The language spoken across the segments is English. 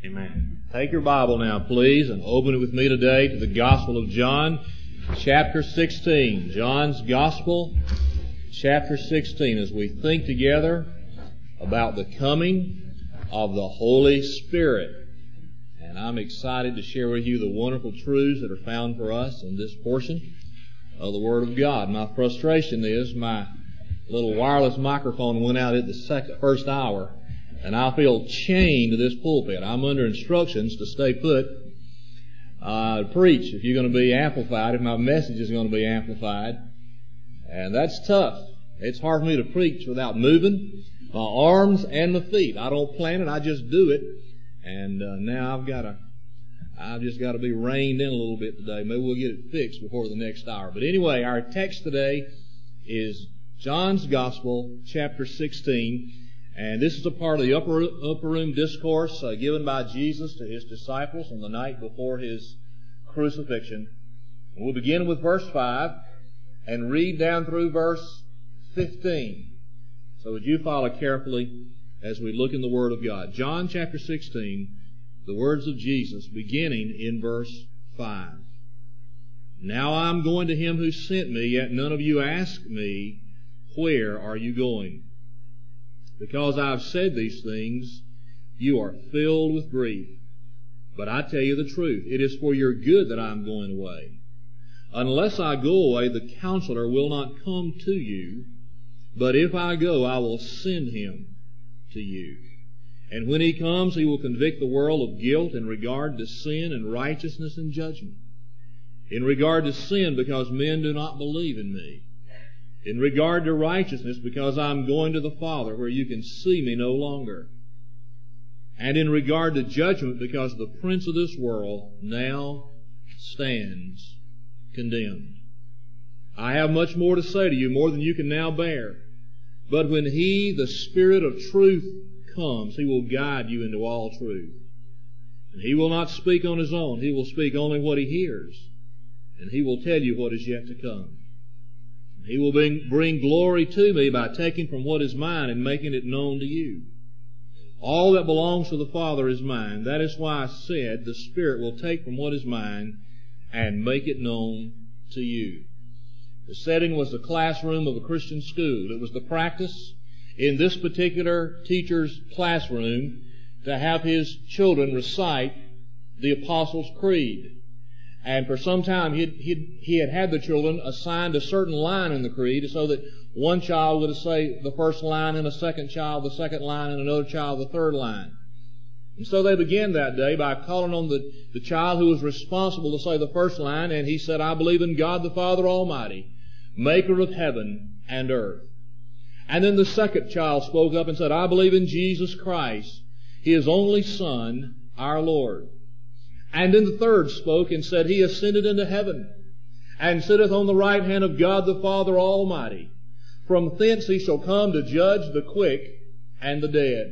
Amen. Take your Bible now, please, and open it with me today to the Gospel of John, chapter 16. John's Gospel, chapter 16, as we think together about the coming of the Holy Spirit. And I'm excited to share with you the wonderful truths that are found for us in this portion of the Word of God. My frustration is my little wireless microphone went out at the first hour, and I feel chained to this pulpit. I'm under instructions to stay put, preach if you're going to be amplified, if my message is going to be amplified. And that's tough. It's hard for me to preach without moving my arms and my feet. I don't plan it, I just do it. And now I've just got to be reined in a little bit today. Maybe we'll get it fixed before the next hour. But anyway, our text today is John's Gospel, chapter 16. And this is a part of the upper room discourse given by Jesus to His disciples on the night before His crucifixion. We'll begin with verse 5 and read down through verse 15. So would you follow carefully as we look in the Word of God. John chapter 16, the words of Jesus beginning in verse 5. Now I am going to Him who sent me, yet none of you ask me, where are you going? Because I have said these things, you are filled with grief. But I tell you the truth, it is for your good that I am going away. Unless I go away, the Counselor will not come to you. But if I go, I will send Him to you. And when He comes, He will convict the world of guilt in regard to sin and righteousness and judgment. In regard to sin, because men do not believe in me. In regard to righteousness, because I am going to the Father, where you can see me no longer. And in regard to judgment, because the prince of this world now stands condemned. I have much more to say to you, more than you can now bear. But when He, the Spirit of truth, comes, He will guide you into all truth. And He will not speak on His own. He will speak only what He hears. And He will tell you what is yet to come. He will bring glory to me by taking from what is mine and making it known to you. All that belongs to the Father is mine. That is why I said the Spirit will take from what is mine and make it known to you. The setting was the classroom of a Christian school. It was the practice in this particular teacher's classroom to have his children recite the Apostles' Creed. And for some time, he had the children assigned a certain line in the creed so that one child would say the first line and a second child the second line and another child the third line. And so they began that day by calling on the child who was responsible to say the first line, and he said, I believe in God the Father Almighty, maker of heaven and earth. And then the second child spoke up and said, I believe in Jesus Christ, His only Son, our Lord. And then the third spoke and said, He ascended into heaven, and sitteth on the right hand of God the Father Almighty. From thence He shall come to judge the quick and the dead.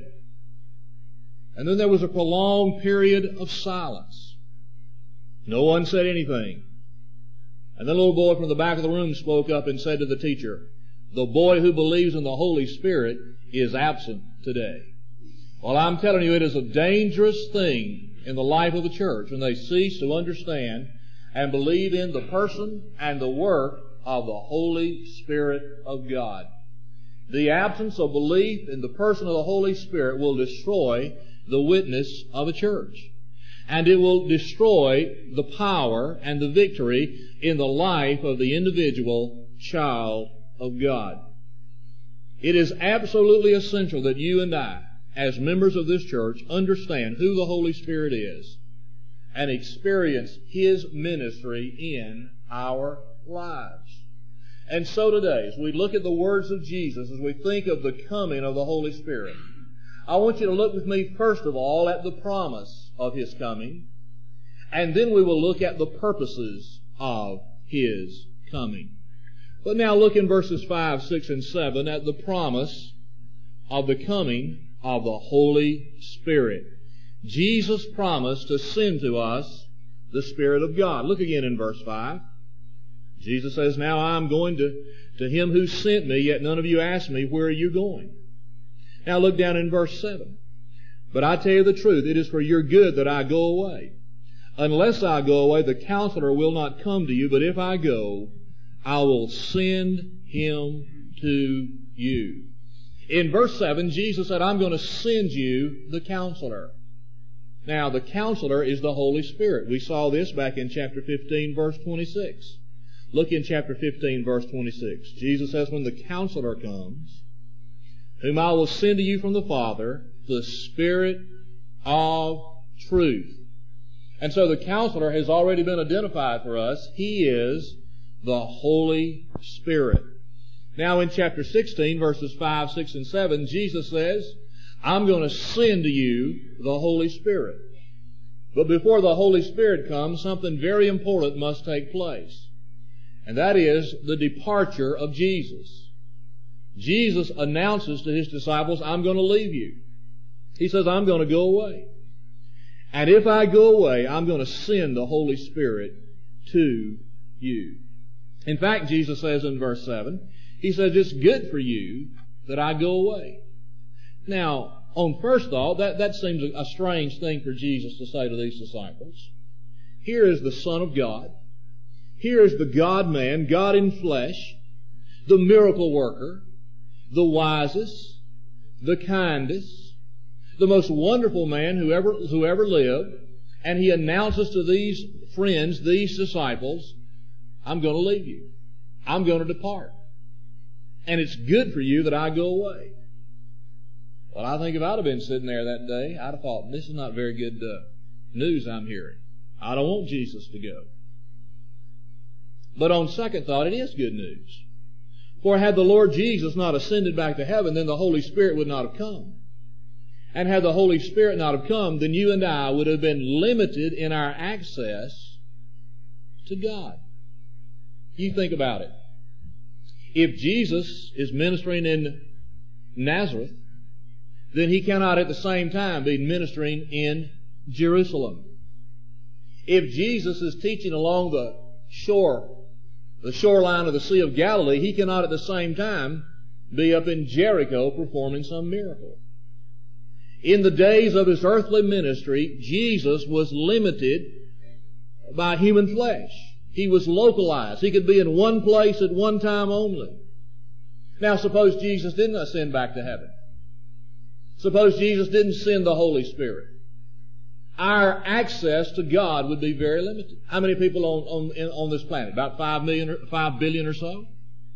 And then there was a prolonged period of silence. No one said anything. And then a little boy from the back of the room spoke up and said to the teacher, the boy who believes in the Holy Spirit is absent today. Well, I'm telling you, it is a dangerous thing in the life of the church when they cease to understand and believe in the person and the work of the Holy Spirit of God. The absence of belief in the person of the Holy Spirit will destroy the witness of a church. And it will destroy the power and the victory in the life of the individual child of God. It is absolutely essential that you and I, as members of this church, understand who the Holy Spirit is and experience His ministry in our lives. And so today, as we look at the words of Jesus, as we think of the coming of the Holy Spirit, I want you to look with me first of all at the promise of His coming, and then we will look at the purposes of His coming. But now look in verses 5, 6, and 7 at the promise of the coming of the Holy Spirit. Jesus promised to send to us the Spirit of God. Look again in verse 5. Jesus says, Now I am going to Him who sent me, yet none of you ask me, where are you going? Now look down in verse 7. But I tell you the truth, it is for your good that I go away. Unless I go away, the Counselor will not come to you, but if I go, I will send him to you. In verse 7, Jesus said, I'm going to send you the Counselor. Now, the Counselor is the Holy Spirit. We saw this back in chapter 15, verse 26. Look in chapter 15, verse 26. Jesus says, when the Counselor comes, whom I will send to you from the Father, the Spirit of truth. And so the Counselor has already been identified for us. He is the Holy Spirit. Now in chapter 16, verses 5, 6, and 7, Jesus says, I'm going to send to you the Holy Spirit. But before the Holy Spirit comes, something very important must take place. And that is the departure of Jesus. Jesus announces to His disciples, I'm going to leave you. He says, I'm going to go away. And if I go away, I'm going to send the Holy Spirit to you. In fact, Jesus says in verse 7, He says, it's good for you that I go away. Now, on first thought, that seems a strange thing for Jesus to say to these disciples. Here is the Son of God. Here is the God-man, God in flesh, the miracle worker, the wisest, the kindest, the most wonderful man who ever lived, and He announces to these friends, these disciples, I'm going to leave you. I'm going to depart. And it's good for you that I go away. Well, I think if I'd have been sitting there that day, I'd have thought, this is not very good news I'm hearing. I don't want Jesus to go. But on second thought, it is good news. For had the Lord Jesus not ascended back to heaven, then the Holy Spirit would not have come. And had the Holy Spirit not have come, then you and I would have been limited in our access to God. You think about it. If Jesus is ministering in Nazareth, then He cannot at the same time be ministering in Jerusalem. If Jesus is teaching along the shoreline of the Sea of Galilee, He cannot at the same time be up in Jericho performing some miracle. In the days of His earthly ministry, Jesus was limited by human flesh. He was localized. He could be in one place at one time only. Now suppose Jesus didn't ascend back to heaven. Suppose Jesus didn't send the Holy Spirit. Our access to God would be very limited. How many people on this planet? About 5 billion or so?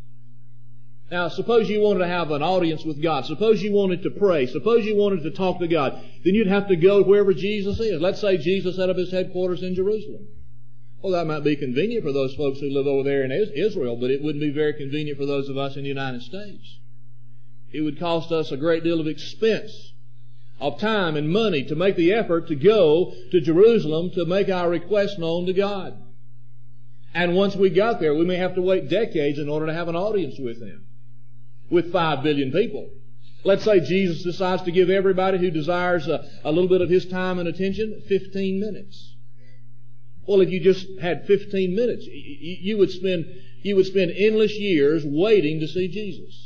Now, suppose you wanted to have an audience with God. Suppose you wanted to pray. Suppose you wanted to talk to God. Then you'd have to go wherever Jesus is. Let's say Jesus set up His headquarters in Jerusalem. Well, that might be convenient for those folks who live over there in Israel, but it wouldn't be very convenient for those of us in the United States. It would cost us a great deal of expense, of time and money to make the effort to go to Jerusalem to make our request known to God. And once we got there, we may have to wait decades in order to have an audience with Him, with 5 billion people. Let's say Jesus decides to give everybody who desires a little bit of His time and attention 15 minutes. Well, if you just had 15 minutes, you would spend endless years waiting to see Jesus.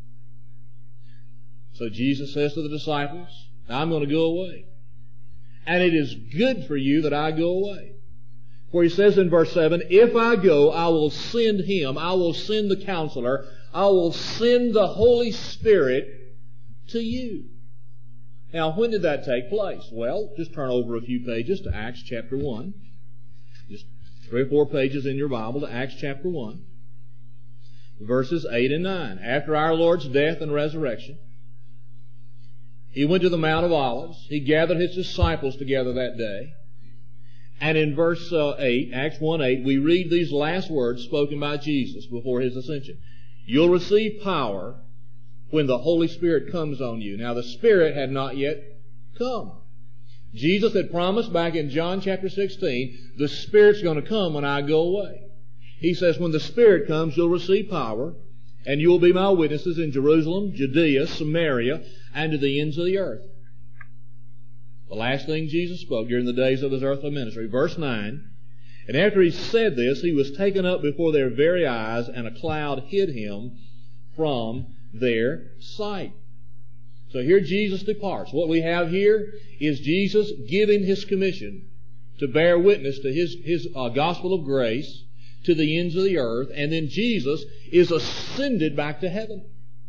So Jesus says to the disciples, I'm going to go away. And it is good for you that I go away. For He says in verse 7, if I go, I will send Him, I will send the Counselor, I will send the Holy Spirit to you. Now, when did that take place? Well, just turn over a few pages to Acts chapter 1. Just 3 or 4 pages in your Bible to Acts chapter 1. Verses 8 and 9. After our Lord's death and resurrection, He went to the Mount of Olives. He gathered His disciples together that day. And in verse 8, Acts 1:8, we read these last words spoken by Jesus before His ascension. You'll receive power when the Holy Spirit comes on you. Now the Spirit had not yet come. Jesus had promised back in John chapter 16, the Spirit's going to come when I go away. He says, when the Spirit comes, you'll receive power, and you will be my witnesses in Jerusalem, Judea, Samaria, and to the ends of the earth. The last thing Jesus spoke during the days of His earthly ministry. Verse 9, and after He said this, He was taken up before their very eyes, and a cloud hid Him from their sight. So here Jesus departs. What we have here is Jesus giving His commission to bear witness to His gospel of grace to the ends of the earth, and then Jesus is ascended back to heaven.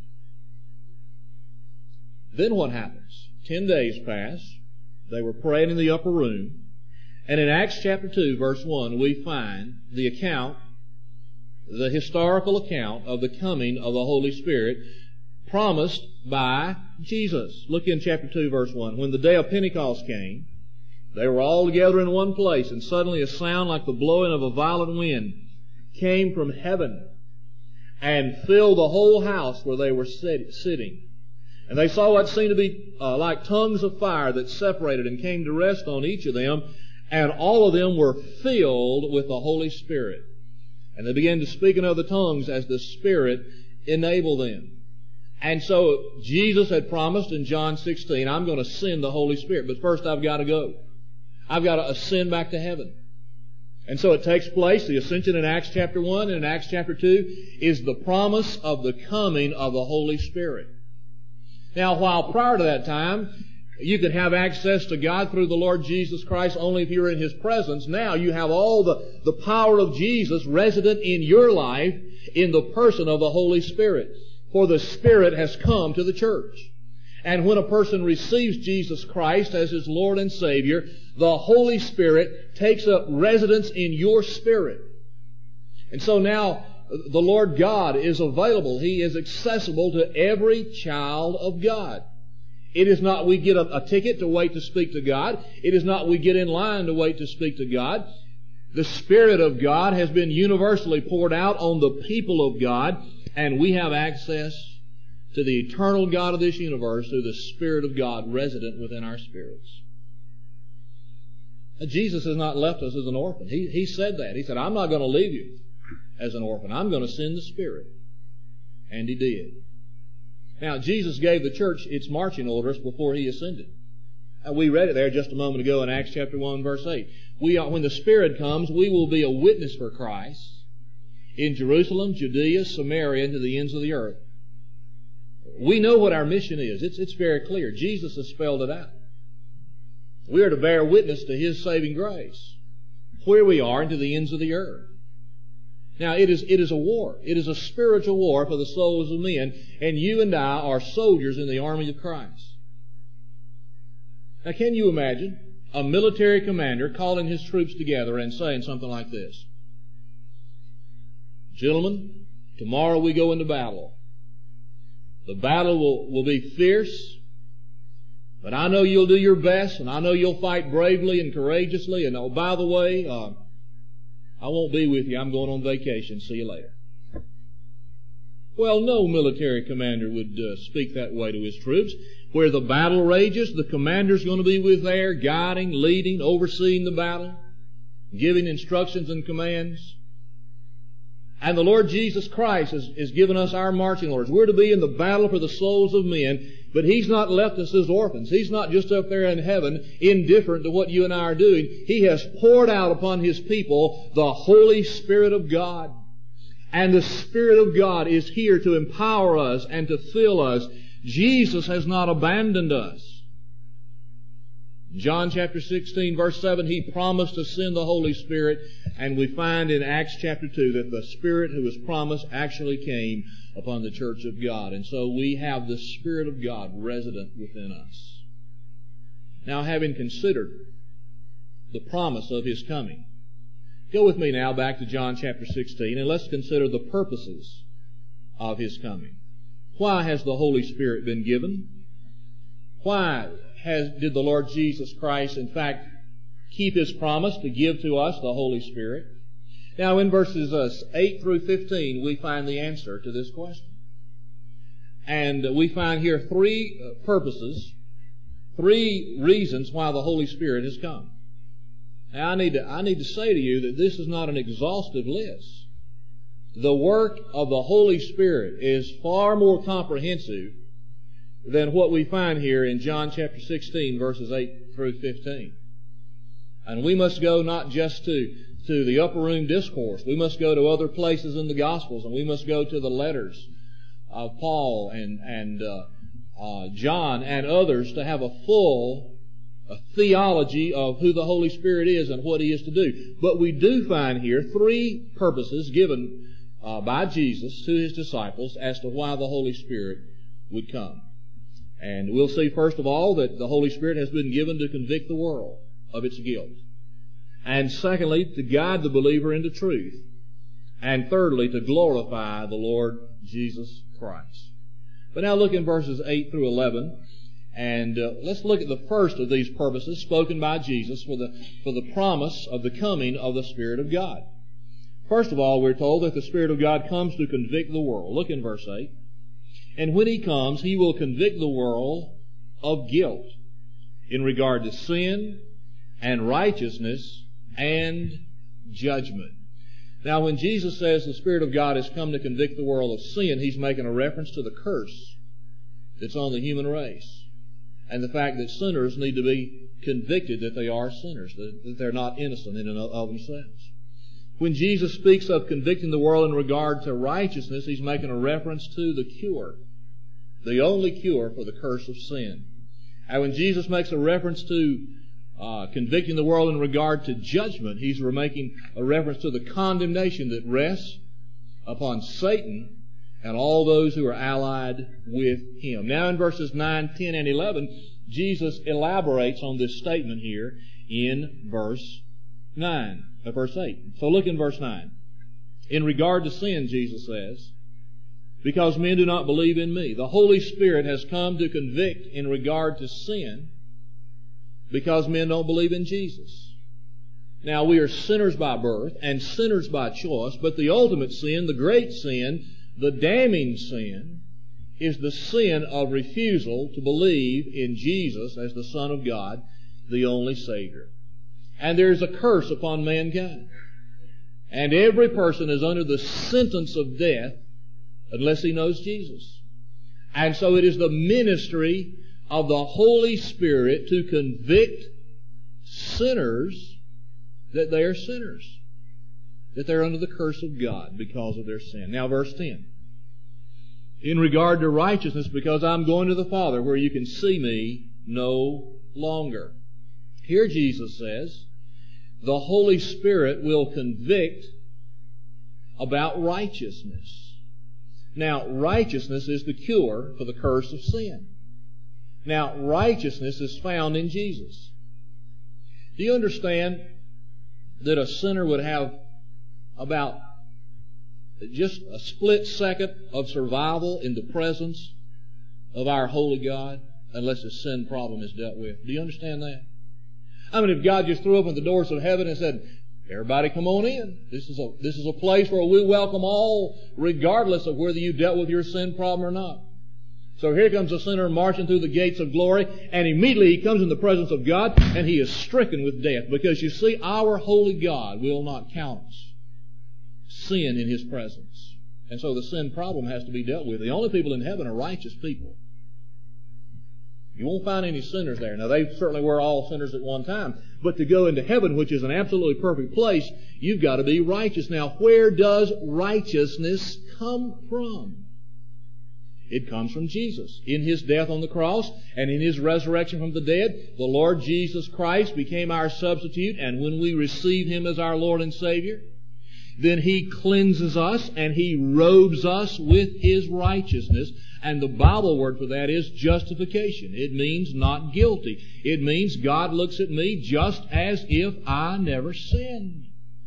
Then what happens? 10 days pass. They were praying in the upper room. And in Acts chapter 2, verse 1, we find the account, the historical account of the coming of the Holy Spirit promised by Jesus. Look in chapter 2, verse 1. When the day of Pentecost came, they were all together in one place, and suddenly a sound like the blowing of a violent wind came from heaven and filled the whole house where they were sitting. And they saw what seemed to be like tongues of fire that separated and came to rest on each of them, and all of them were filled with the Holy Spirit. And they began to speak in other tongues as the Spirit enabled them. And so Jesus had promised in John 16, I'm going to send the Holy Spirit, but first I've got to go. I've got to ascend back to heaven. And so it takes place. The ascension in Acts chapter 1 and in Acts chapter 2 is the promise of the coming of the Holy Spirit. Now, while prior to that time, you could have access to God through the Lord Jesus Christ only if you're in His presence, now you have all the power of Jesus resident in your life in the person of the Holy Spirit. For the Spirit has come to the church. And when a person receives Jesus Christ as his Lord and Savior, the Holy Spirit takes up residence in your spirit. And so now the Lord God is available. He is accessible to every child of God. It is not we get a ticket to wait to speak to God. It is not we get in line to wait to speak to God. The Spirit of God has been universally poured out on the people of God, and we have access to the eternal God of this universe through the Spirit of God resident within our spirits. Now, Jesus has not left us as an orphan. He said that. He said, I'm not going to leave you as an orphan. I'm going to send the Spirit. And He did. Now, Jesus gave the church its marching orders before He ascended. We read it there just a moment ago in Acts chapter 1, verse 8. When the Spirit comes, we will be a witness for Christ in Jerusalem, Judea, Samaria, and to the ends of the earth. We know what our mission is. It's very clear. Jesus has spelled it out. We are to bear witness to His saving grace where we are and to the ends of the earth. Now, it is a war. It is a spiritual war for the souls of men, and you and I are soldiers in the army of Christ. Now, can you imagine a military commander calling his troops together and saying something like this? Gentlemen, tomorrow we go into battle. The battle will be fierce, but I know you'll do your best, and I know you'll fight bravely and courageously, and oh, by the way, I won't be with you. I'm going on vacation. See you later. Well, no military commander would speak that way to his troops. Where the battle rages, the commander's going to be with there, guiding, leading, overseeing the battle, giving instructions and commands. And the Lord Jesus Christ has given us our marching orders. We're to be in the battle for the souls of men, but He's not left us as orphans. He's not just up there in heaven indifferent to what you and I are doing. He has poured out upon His people the Holy Spirit of God. And the Spirit of God is here to empower us and to fill us. Jesus has not abandoned us. John chapter 16, verse 7, He promised to send the Holy Spirit, and we find in Acts chapter 2 that the Spirit who was promised actually came upon the church of God. And so we have the Spirit of God resident within us. Now, having considered the promise of His coming, go with me now back to John chapter 16, and let's consider the purposes of His coming. Why has the Holy Spirit been given? Why did the Lord Jesus Christ, in fact, keep His promise to give to us the Holy Spirit? Now, in verses 8 through 15, we find the answer to this question. And we find here three purposes, three reasons why the Holy Spirit has come. Now, I need to say to you that this is not an exhaustive list. The work of the Holy Spirit is far more comprehensive than what we find here in John chapter 16, verses 8 through 15. And we must go not just to the upper room discourse. We must go to other places in the Gospels, and we must go to the letters of Paul and John and others to have a full theology of who the Holy Spirit is and what He is to do. But we do find here three purposes given by Jesus to His disciples as to why the Holy Spirit would come. And we'll see first of all that the Holy Spirit has been given to convict the world of its guilt. And secondly, to guide the believer into truth. And thirdly, to glorify the Lord Jesus Christ. But now look in verses 8 through 11. And let's look at the first of these purposes spoken by Jesus for the promise of the coming of the Spirit of God. First of all, we're told that the Spirit of God comes to convict the world. Look in verse 8. And when He comes, He will convict the world of guilt in regard to sin and righteousness and judgment. Now, when Jesus says the Spirit of God has come to convict the world of sin, He's making a reference to the curse that's on the human race and the fact that sinners need to be convicted that they are sinners, that they're not innocent in and of themselves. When Jesus speaks of convicting the world in regard to righteousness, He's making a reference to the cure, the only cure for the curse of sin. And when Jesus makes a reference to convicting the world in regard to judgment, He's making a reference to the condemnation that rests upon Satan and all those who are allied with him. Now in verses 9, 10, and 11, Jesus elaborates on this statement here in verse 8. So look in verse 9. In regard to sin, Jesus says, because men do not believe in me. The Holy Spirit has come to convict in regard to sin because men don't believe in Jesus. Now, we are sinners by birth and sinners by choice, but the ultimate sin, the great sin, the damning sin, is the sin of refusal to believe in Jesus as the Son of God, the only Savior. And there is a curse upon mankind. And every person is under the sentence of death unless he knows Jesus. And so it is the ministry of the Holy Spirit to convict sinners that they are sinners, that they're under the curse of God because of their sin. Now verse 10. In regard to righteousness, because I'm going to the Father where you can see me no longer. Here Jesus says, the Holy Spirit will convict about righteousness. Now, righteousness is the cure for the curse of sin. Now, righteousness is found in Jesus. Do you understand that a sinner would have about just a split second of survival in the presence of our holy God unless his sin problem is dealt with? Do you understand that? I mean, if God just threw open the doors of heaven and said, everybody come on in. This is a place where we welcome all, regardless of whether you dealt with your sin problem or not. So here comes a sinner marching through the gates of glory, and immediately he comes in the presence of God, and he is stricken with death. Because you see, our holy God will not count sin in His presence. And so the sin problem has to be dealt with. The only people in heaven are righteous people. You won't find any sinners there. Now, they certainly were all sinners at one time. But to go into heaven, which is an absolutely perfect place, you've got to be righteous. Now, where does righteousness come from? It comes from Jesus. In His death on the cross and in His resurrection from the dead, the Lord Jesus Christ became our substitute. And when we receive Him as our Lord and Savior, then He cleanses us and He robes us with His righteousness. And the Bible word for that is justification. It means not guilty. It means God looks at me just as if I never sinned.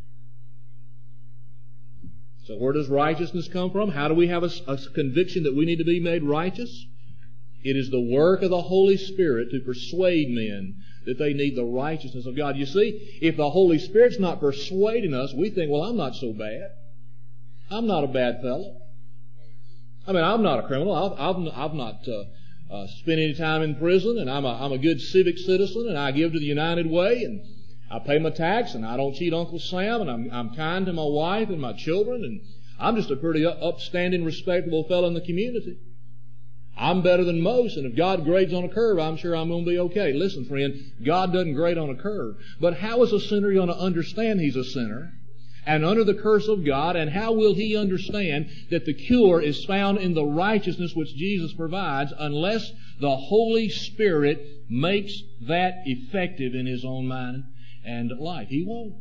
So where does righteousness come from? How do we have a conviction that we need to be made righteous? It is the work of the Holy Spirit to persuade men that they need the righteousness of God. You see, if the Holy Spirit's not persuading us, we think, well, I'm not so bad. I'm not a bad fellow. I mean, I'm not a criminal. I've not spent any time in prison, and I'm a good civic citizen, and I give to the United Way, and I pay my tax, and I don't cheat Uncle Sam, and I'm kind to my wife and my children, and I'm just a pretty upstanding, respectable fellow in the community. I'm better than most, and if God grades on a curve, I'm sure I'm going to be okay. Listen, friend, God doesn't grade on a curve. But how is a sinner going to understand he's a sinner and under the curse of God, and how will he understand that the cure is found in the righteousness which Jesus provides unless the Holy Spirit makes that effective in his own mind and life? He won't.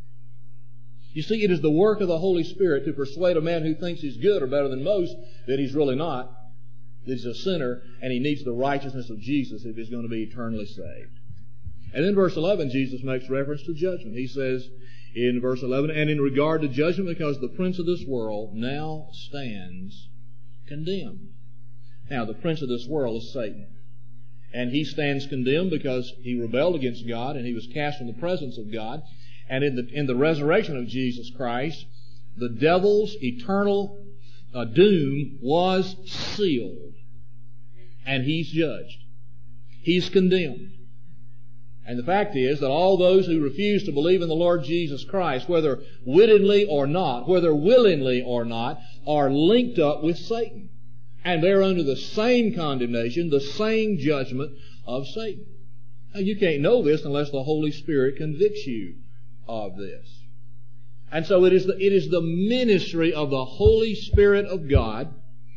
You see, it is the work of the Holy Spirit to persuade a man who thinks he's good or better than most that he's really not, that he's a sinner, and he needs the righteousness of Jesus if he's going to be eternally saved. And in verse 11, Jesus makes reference to judgment. He says in verse 11, and in regard to judgment, because the prince of this world now stands condemned. Now, the prince of this world is Satan. And he stands condemned because he rebelled against God and he was cast from the presence of God. And in the resurrection of Jesus Christ, the devil's eternal doom was sealed. And he's judged. He's condemned. And the fact is that all those who refuse to believe in the Lord Jesus Christ, whether wittingly or not, whether willingly or not, are linked up with Satan. And they're under the same condemnation, the same judgment of Satan. Now, you can't know this unless the Holy Spirit convicts you of this. And so it is the ministry of the Holy Spirit of God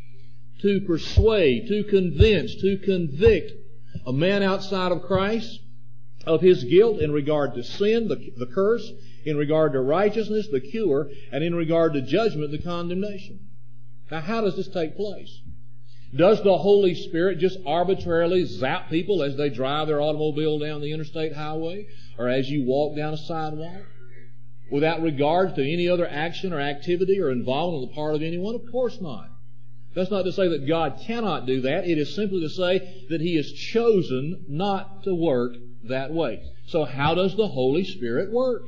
to persuade, to convince, to convict a man outside of Christ of his guilt in regard to sin, the curse, in regard to righteousness, the cure, and in regard to judgment, the condemnation. Now, how does this take place? Does the Holy Spirit just arbitrarily zap people as they drive their automobile down the interstate highway, or as you walk down a sidewalk, without regard to any other action or activity or involvement on the part of anyone? Of course not. That's not to say that God cannot do that. It is simply to say that He has chosen not to work that way. So how does the Holy Spirit work?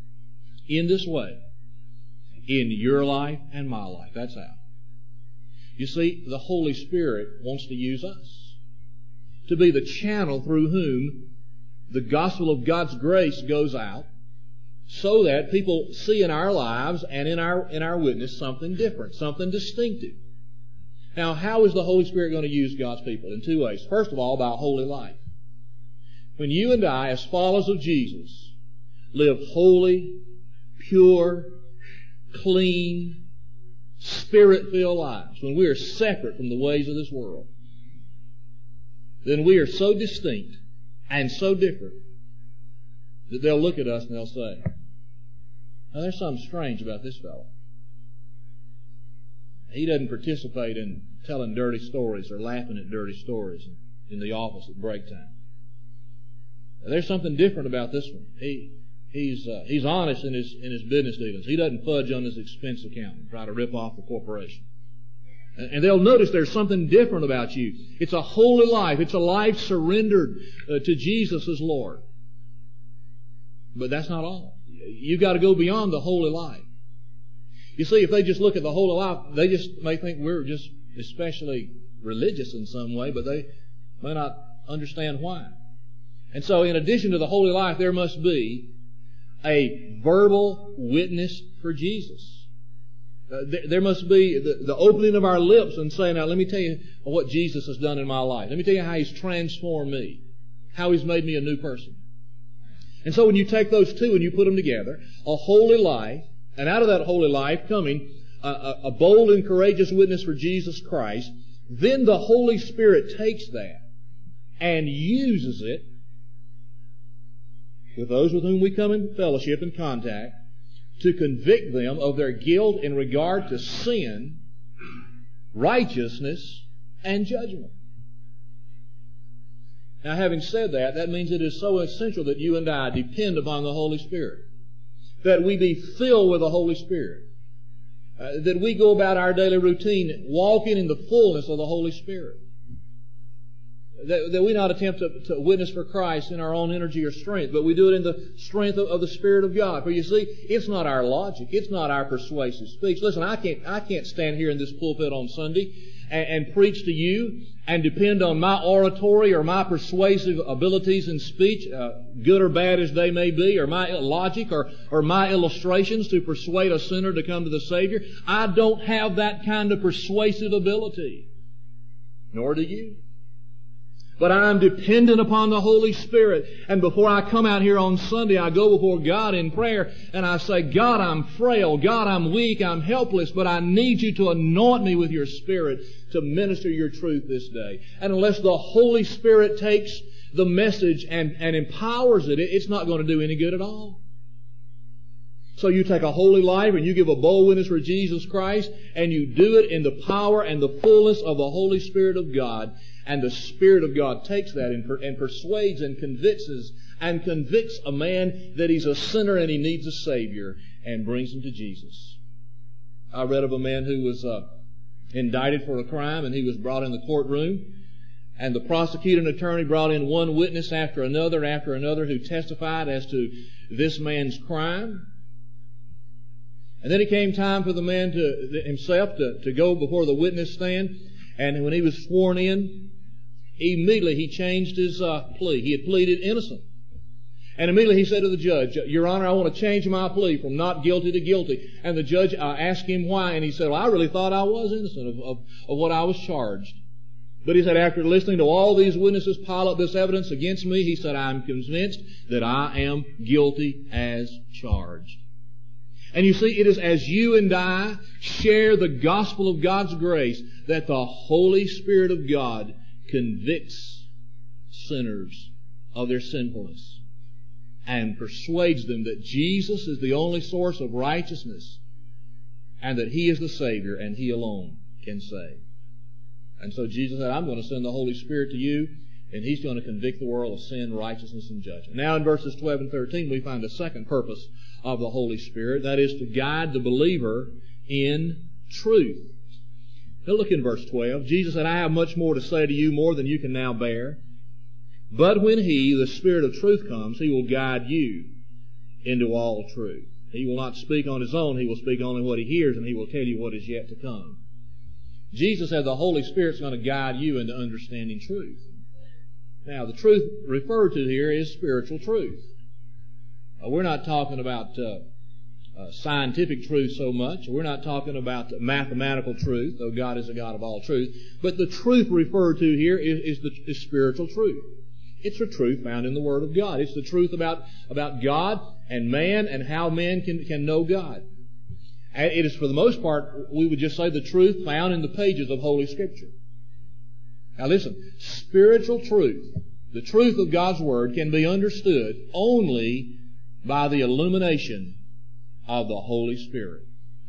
In this way. In your life and my life. That's how. You see, the Holy Spirit wants to use us to be the channel through whom the gospel of God's grace goes out, so that people see in our lives and in our witness something different, something distinctive. Now, how is the Holy Spirit going to use God's people? In two ways. First of all, by a holy life. When you and I, as followers of Jesus, live holy, pure, clean, Spirit-filled lives, when we are separate from the ways of this world, then we are so distinct and so different that they'll look at us and they'll say, now there's something strange about this fellow. He doesn't participate in telling dirty stories or laughing at dirty stories in the office at break time. There's something different about this one. He's honest in his business dealings. He doesn't fudge on his expense account and try to rip off the corporation. And they'll notice there's something different about you. It's a holy life. It's a life surrendered to Jesus as Lord. But that's not all. You've got to go beyond the holy life. You see, if they just look at the holy life, they just may think we're just especially religious in some way, but they may not understand why. And so in addition to the holy life, there must be a verbal witness for Jesus. There must be the opening of our lips and saying, now let me tell you what Jesus has done in my life. Let me tell you how He's transformed me, how He's made me a new person. And so when you take those two and you put them together, a holy life, and out of that holy life coming a bold and courageous witness for Jesus Christ, then the Holy Spirit takes that and uses it with those with whom we come in fellowship and contact to convict them of their guilt in regard to sin, righteousness, and judgment. Now, having said that, that means it is so essential that you and I depend upon the Holy Spirit, that we be filled with the Holy Spirit, that we go about our daily routine walking in the fullness of the Holy Spirit, that we not attempt to witness for Christ in our own energy or strength, but we do it in the strength of the Spirit of God. For you see, it's not our logic, it's not our persuasive speech. Listen, I can't stand here in this pulpit on Sunday and preach to you and depend on my oratory or my persuasive abilities in speech, good or bad as they may be, or my logic or my illustrations to persuade a sinner to come to the Savior. I don't have that kind of persuasive ability. Nor do you. But I'm dependent upon the Holy Spirit. And before I come out here on Sunday, I go before God in prayer and I say, God, I'm frail. God, I'm weak. I'm helpless. But I need you to anoint me with your Spirit to minister your truth this day. And unless the Holy Spirit takes the message and empowers it, it's not going to do any good at all. So you take a holy life and you give a bold witness for Jesus Christ, and you do it in the power and the fullness of the Holy Spirit of God. And the Spirit of God takes that and persuades and convicts a man that he's a sinner and he needs a Savior, and brings him to Jesus. I read of a man who was indicted for a crime, and he was brought in the courtroom, and the prosecuting attorney brought in one witness after another who testified as to this man's crime. And then it came time for the man himself to go before the witness stand, and when he was sworn in, immediately he changed his plea. He had pleaded innocent. And immediately he said to the judge, Your Honor, I want to change my plea from not guilty to guilty. And the judge asked him why, and he said, well, I really thought I was innocent of what I was charged. But he said, after listening to all these witnesses pile up this evidence against me, he said, I'm convinced that I am guilty as charged. And you see, it is as you and I share the gospel of God's grace that the Holy Spirit of God convicts sinners of their sinfulness and persuades them that Jesus is the only source of righteousness and that He is the Savior and He alone can save. And so Jesus said, I'm going to send the Holy Spirit to you, and He's going to convict the world of sin, righteousness, and judgment. Now in verses 12 and 13 we find a second purpose of the Holy Spirit, that is to guide the believer in truth. Now look in verse 12. Jesus said, I have much more to say to you, more than you can now bear. But when He, the Spirit of truth, comes, He will guide you into all truth. He will not speak on His own. He will speak only what He hears, and He will tell you what is yet to come. Jesus said the Holy Spirit's going to guide you into understanding truth. Now, the truth referred to here is spiritual truth. We're not talking about scientific truth so much. We're not talking about mathematical truth, though God is a God of all truth. But the truth referred to here is spiritual truth. It's the truth found in the Word of God. It's the truth about God and man and how man can know God. And it is, for the most part, we would just say the truth found in the pages of Holy Scripture. Now listen, spiritual truth, the truth of God's Word, can be understood only by the illumination of the Holy Spirit.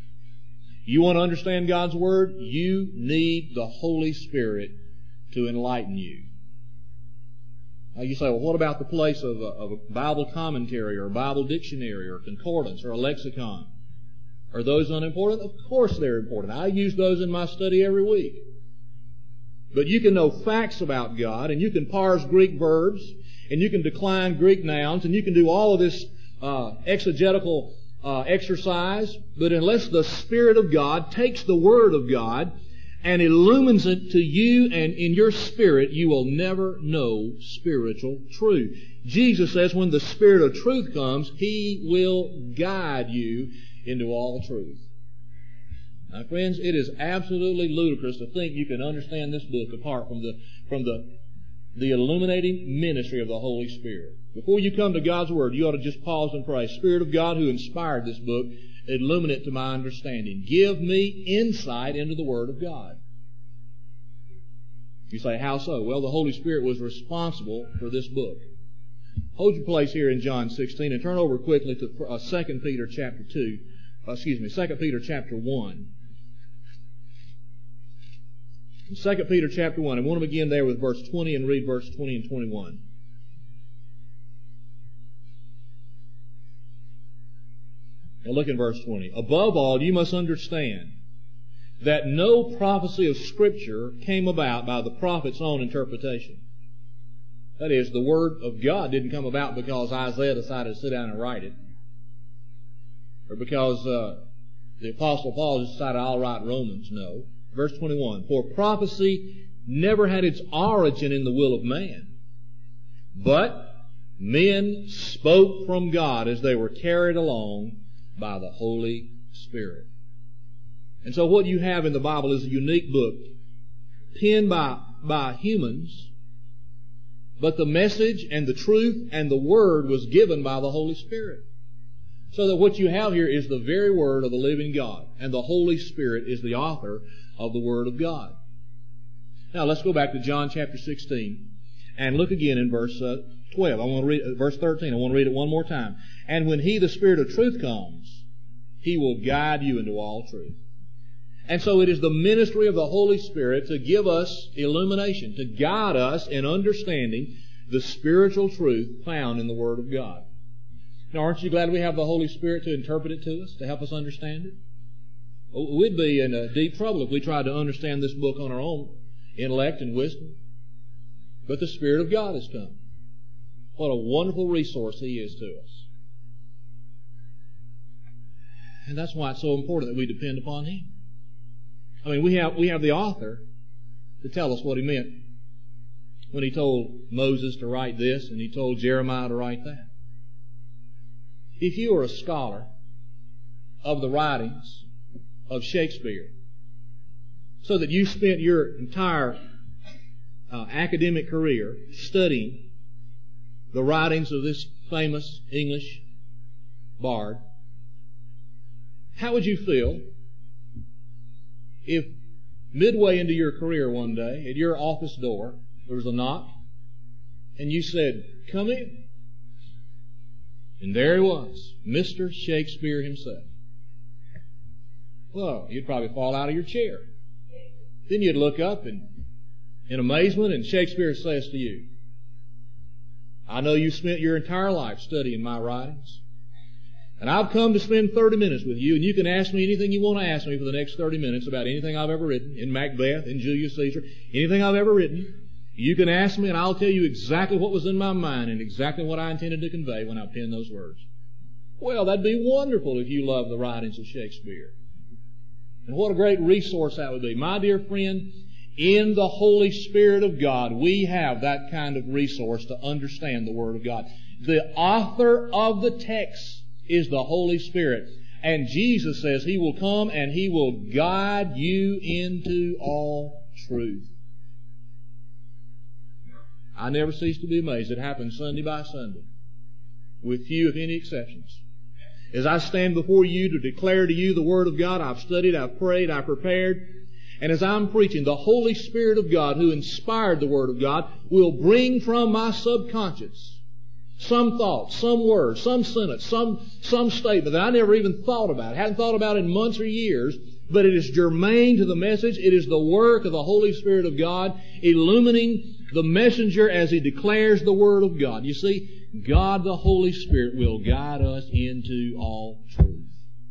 You want to understand God's Word? You need the Holy Spirit to enlighten you. Now you say, well, what about the place of a Bible commentary or a Bible dictionary or a concordance or a lexicon? Are those unimportant? Of course they're important. I use those in my study every week. But you can know facts about God, and you can parse Greek verbs, and you can decline Greek nouns, and you can do all of this exegetical exercise, but unless the Spirit of God takes the Word of God and illumines it to you and in your spirit, you will never know spiritual truth. Jesus says when the Spirit of truth comes, He will guide you into all truth. Now, friends, it is absolutely ludicrous to think you can understand this book apart from the illuminating ministry of the Holy Spirit. Before you come to God's Word, you ought to just pause and pray, Spirit of God who inspired this book, illumine it to my understanding. Give me insight into the Word of God. You say, how so? Well, the Holy Spirit was responsible for this book. Hold your place here in John 16 and turn over quickly to 2 Peter chapter 2 Peter chapter 1. In 2 Peter chapter 1, I want to begin there with verse 20 and read verse 20 and 21. Now look in verse 20. Above all, you must understand that no prophecy of Scripture came about by the prophet's own interpretation. That is, the Word of God didn't come about because Isaiah decided to sit down and write it, or because the Apostle Paul just decided, I'll write Romans. No. Verse 21, for prophecy never had its origin in the will of man, but men spoke from God as they were carried along by the Holy Spirit. And so what you have in the Bible is a unique book penned by humans But the message and the truth and the Word was given by the Holy Spirit. So that what you have here is the very Word of the living God. And the Holy Spirit is the author of the Word of God. Now let's go back to John chapter 16 and look again in verse 12. I want to read verse 13. I want to read it one more time. And when He, the Spirit of truth, comes, He will guide you into all truth. And so it is the ministry of the Holy Spirit to give us illumination, to guide us in understanding the spiritual truth found in the Word of God. Now, aren't you glad we have the Holy Spirit to interpret it to us, to help us understand it? We'd be in deep trouble if we tried to understand this book on our own intellect and wisdom. But the Spirit of God has come. What a wonderful resource He is to us. And that's why it's so important that we depend upon Him. I mean, we have the author to tell us what He meant when He told Moses to write this and He told Jeremiah to write that. If you are a scholar of the writings of Shakespeare, so that you spent your entire academic career studying the writings of this famous English bard, how would you feel if midway into your career one day, at your office door, there was a knock, and you said, "Come in"? And there he was, Mr. Shakespeare himself. Well, you'd probably fall out of your chair. Then you'd look up in amazement, and Shakespeare says to you, "I know you spent your entire life studying my writings, and I've come to spend 30 minutes with you, and you can ask me anything you want to ask me for the next 30 minutes about anything I've ever written, in Macbeth, in Julius Caesar, anything I've ever written. You can ask me, and I'll tell you exactly what was in my mind and exactly what I intended to convey when I penned those words." Well, that'd be wonderful if you love the writings of Shakespeare. And what a great resource that would be. My dear friend, in the Holy Spirit of God, we have that kind of resource to understand the Word of God. The author of the text is the Holy Spirit. And Jesus says He will come and He will guide you into all truth. I never cease to be amazed. It happens Sunday by Sunday, with few, if any, exceptions. As I stand before you to declare to you the Word of God, I've studied, I've prayed, I've prepared, and as I'm preaching, the Holy Spirit of God, who inspired the Word of God, will bring from my subconscious some thought, some word, some sentence, some statement that I never even thought about, hadn't thought about in months or years, but it is germane to the message. It is the work of the Holy Spirit of God illumining the messenger as he declares the Word of God. You see, God the Holy Spirit will guide us into all truth.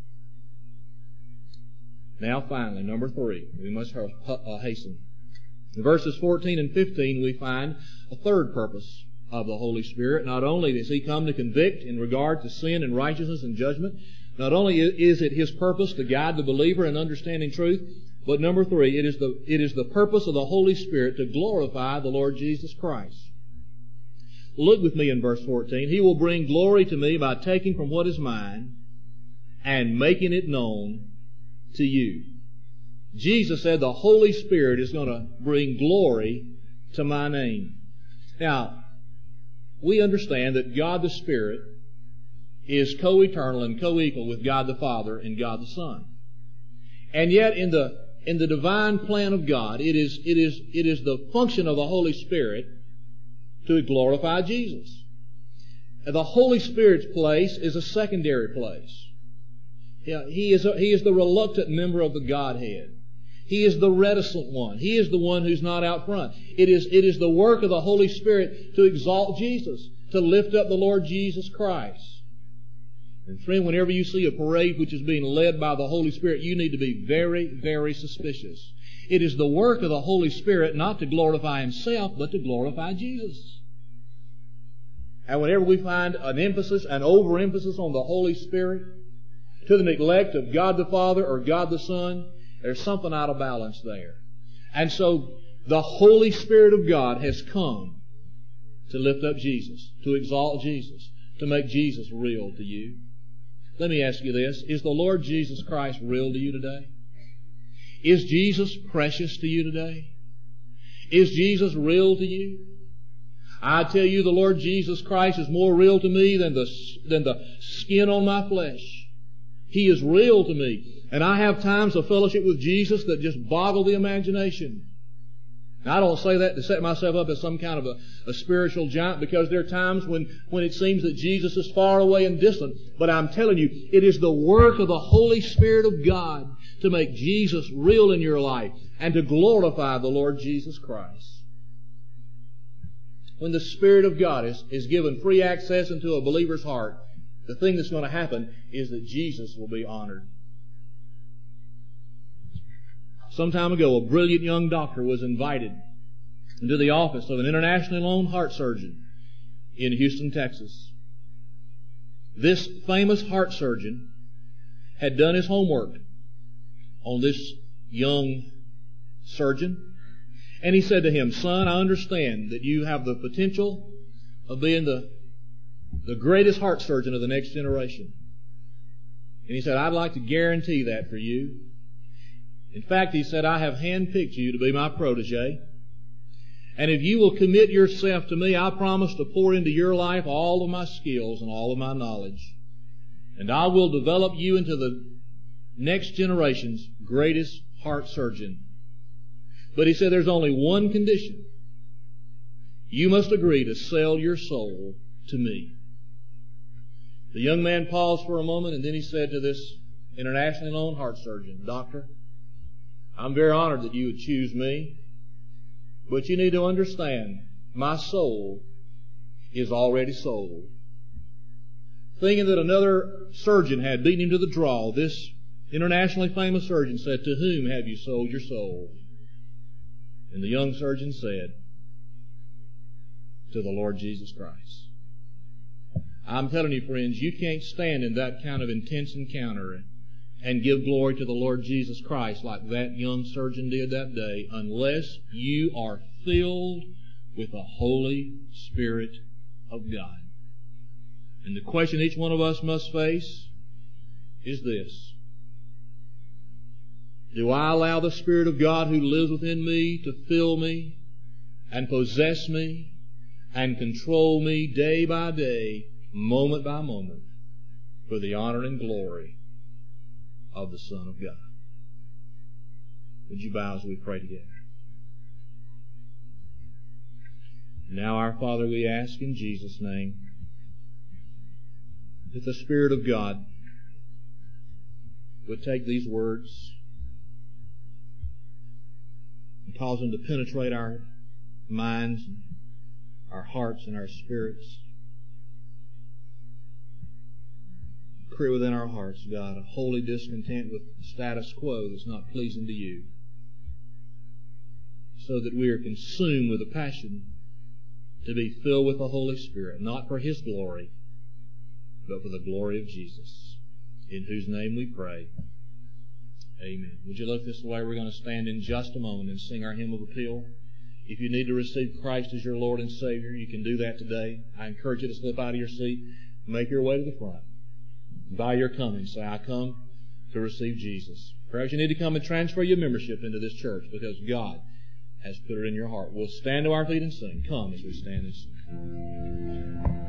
Now finally, number 3. We must hasten. In verses 14 and 15 we find a third purpose of the Holy Spirit. Not only does He come to convict in regard to sin and righteousness and judgment, not only is it His purpose to guide the believer in understanding truth, but number 3, it is the purpose of the Holy Spirit to glorify the Lord Jesus Christ. Look with me in verse 14. He will bring glory to me by taking from what is mine and making it known to you. Jesus said the Holy Spirit is going to bring glory to my name. Now, we understand that God the Spirit is co-eternal and co-equal with God the Father and God the Son. And yet in the divine plan of God, it is the function of the Holy Spirit to glorify Jesus. And the Holy Spirit's place is a secondary place. He is the reluctant member of the Godhead. He is the reticent one. He is the one who's not out front. It is the work of the Holy Spirit to exalt Jesus, to lift up the Lord Jesus Christ. And friend, whenever you see a parade which is being led by the Holy Spirit, you need to be very, very suspicious. It is the work of the Holy Spirit not to glorify Himself, but to glorify Jesus. And whenever we find an emphasis, an overemphasis on the Holy Spirit, to the neglect of God the Father or God the Son, there's something out of balance there. And so the Holy Spirit of God has come to lift up Jesus, to exalt Jesus, to make Jesus real to you. Let me ask you this. Is the Lord Jesus Christ real to you today? Is Jesus precious to you today? Is Jesus real to you? I tell you, the Lord Jesus Christ is more real to me than the skin on my flesh. He is real to me. And I have times of fellowship with Jesus that just boggle the imagination. Now, I don't say that to set myself up as some kind of a spiritual giant, because there are times when it seems that Jesus is far away and distant. But I'm telling you, it is the work of the Holy Spirit of God to make Jesus real in your life and to glorify the Lord Jesus Christ. When the Spirit of God is given free access into a believer's heart, the thing that's going to happen is that Jesus will be honored. Some time ago, a brilliant young doctor was invited into the office of an internationally known heart surgeon in Houston, Texas. This famous heart surgeon had done his homework on this young surgeon. And he said to him, "Son, I understand that you have the potential of being the greatest heart surgeon of the next generation." And he said, "I'd like to guarantee that for you. In fact," he said, "I have handpicked you to be my protege. And if you will commit yourself to me, I promise to pour into your life all of my skills and all of my knowledge. And I will develop you into the next generation's greatest heart surgeon. But," he said, "there's only one condition. You must agree to sell your soul to me." The young man paused for a moment, and then he said to this internationally known heart surgeon, "Doctor, I'm very honored that you would choose me, but you need to understand, my soul is already sold." Thinking that another surgeon had beaten him to the draw, this internationally famous surgeon said, "To whom have you sold your soul?" And the young surgeon said, "To the Lord Jesus Christ." I'm telling you, friends, you can't stand in that kind of intense encounter and give glory to the Lord Jesus Christ like that young surgeon did that day unless you are filled with the Holy Spirit of God. And the question each one of us must face is this: do I allow the Spirit of God who lives within me to fill me and possess me and control me day by day, moment by moment, for the honor and glory of the Son of God? Would you bow as we pray together? Now, our Father, we ask in Jesus' name that the Spirit of God would take these words and cause them to penetrate our minds, our hearts, and our spirits. Create within our hearts, God, a holy discontent with the status quo that's not pleasing to you, so that we are consumed with a passion to be filled with the Holy Spirit, not for His glory, but for the glory of Jesus, in whose name we pray. Amen. Would you look this way? We're going to stand in just a moment and sing our hymn of appeal. If you need to receive Christ as your Lord and Savior, you can do that today. I encourage you to slip out of your seat, make your way to the front. By your coming, say, "I come to receive Jesus." Perhaps you need to come and transfer your membership into this church because God has put it in your heart. We'll stand to our feet and sing. Come as we stand and sing.